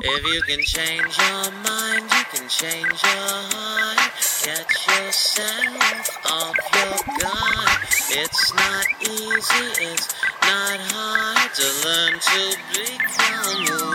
If you can change your mind, you can change your heart. Get yourself off your guard. It's not easy, it's not hard to learn to become who